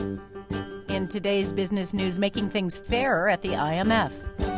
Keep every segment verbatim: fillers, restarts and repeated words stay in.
In today's business news, making things fairer at the I M F.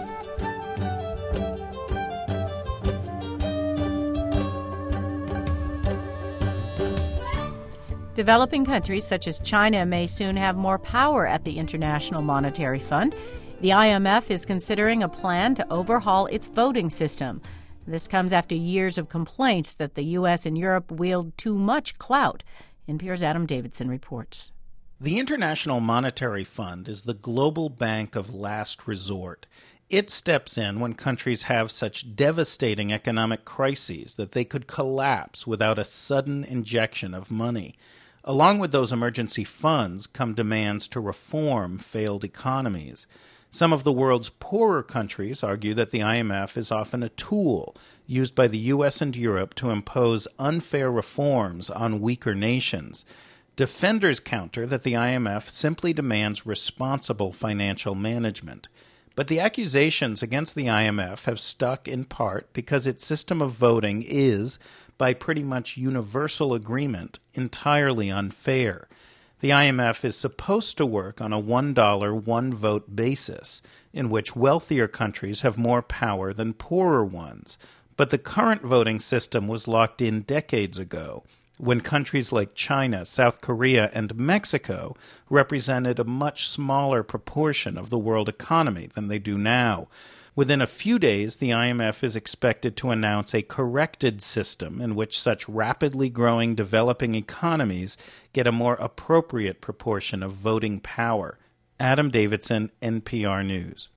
Developing countries such as China may soon have more power at the International Monetary Fund. The I M F is considering a plan to overhaul its voting system. This comes after years of complaints that the U S and Europe wield too much clout. N P R's Adam Davidson reports. The International Monetary Fund is the global bank of last resort. It steps in when countries have such devastating economic crises that they could collapse without a sudden injection of money. Along with those emergency funds come demands to reform failed economies. Some of the world's poorer countries argue that the I M F is often a tool used by the U S and Europe to impose unfair reforms on weaker nations. Defenders counter that the I M F simply demands responsible financial management. But the accusations against the I M F have stuck in part because its system of voting is, by pretty much universal agreement, entirely unfair. The I M F is supposed to work on a one dollar, one vote basis, in which wealthier countries have more power than poorer ones. But the current voting system was locked in decades ago, when countries like China, South Korea, and Mexico represented a much smaller proportion of the world economy than they do now. Within a few days, the I M F is expected to announce a corrected system in which such rapidly growing developing economies get a more appropriate proportion of voting power. Adam Davidson, N P R News.